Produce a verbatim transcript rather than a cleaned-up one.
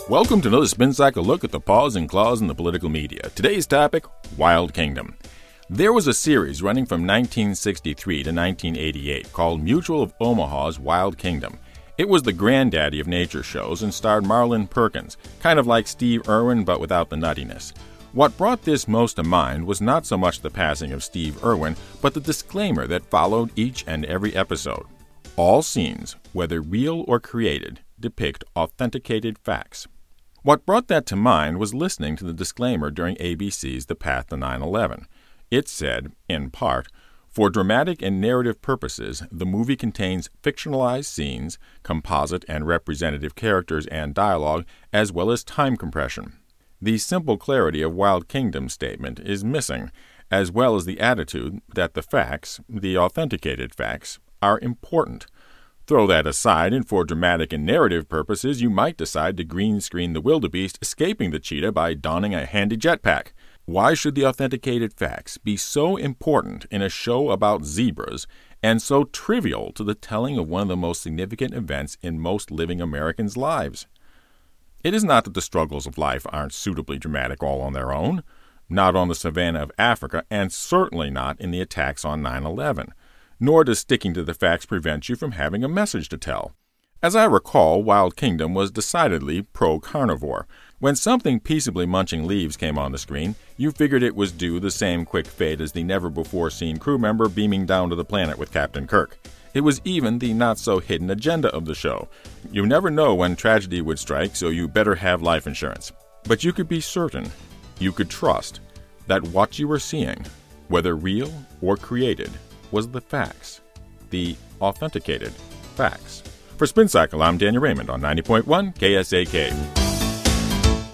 Welcome to another Spin Cycle look at the paws and claws in the political media. Today's topic, Wild Kingdom. There was a series running from nineteen sixty-three to nineteen eighty-eight called Mutual of Omaha's Wild Kingdom. It was the granddaddy of nature shows and starred Marlin Perkins, kind of like Steve Irwin but without the nuttiness. What brought this most to mind was not so much the passing of Steve Irwin, but the disclaimer that followed each and every episode. All scenes, whether real or created, depict authenticated facts. What brought that to mind was listening to the disclaimer during A B C's The Path to nine eleven. It said, in part, "For dramatic and narrative purposes, the movie contains fictionalized scenes, composite and representative characters and dialogue, as well as time compression." The simple clarity of Wild Kingdom's statement is missing, as well as the attitude that the facts, the authenticated facts, are important. Throw that aside, and for dramatic and narrative purposes, you might decide to green screen the wildebeest escaping the cheetah by donning a handy jetpack. Why should the authenticated facts be so important in a show about zebras and so trivial to the telling of one of the most significant events in most living Americans' lives? It is not that the struggles of life aren't suitably dramatic all on their own, not on the savannah of Africa, and certainly not in the attacks on nine eleven. Nor does sticking to the facts prevent you from having a message to tell. As I recall, Wild Kingdom was decidedly pro-carnivore. When something peaceably munching leaves came on the screen, you figured it was due the same quick fate as the never-before-seen crew member beaming down to the planet with Captain Kirk. It was even the not-so-hidden agenda of the show. You never know when tragedy would strike, so you better have life insurance. But you could be certain, you could trust, that what you were seeing, whether real or created, was the facts, the authenticated facts. For Spin Cycle, I'm Daniel Raymond on ninety point one K S A K.